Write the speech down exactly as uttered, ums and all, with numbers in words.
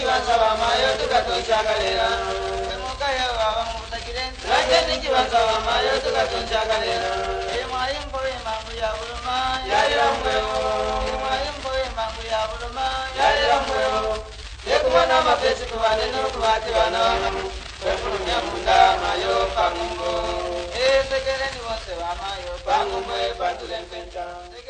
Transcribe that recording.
nikibanza bamayo tukatonchakalera emukaya baba mutakirenza nange nikibanza bamayo tukatonchakalera emwayimbo emangu ya buluma yalira mwewo emwayimbo emangu ya buluma yalira mwewo yekumwana amapesi kubane n'okubati bana kwefulumya munda mayo pangumbo esekereni bose bamayo pangumbo epatule mpenta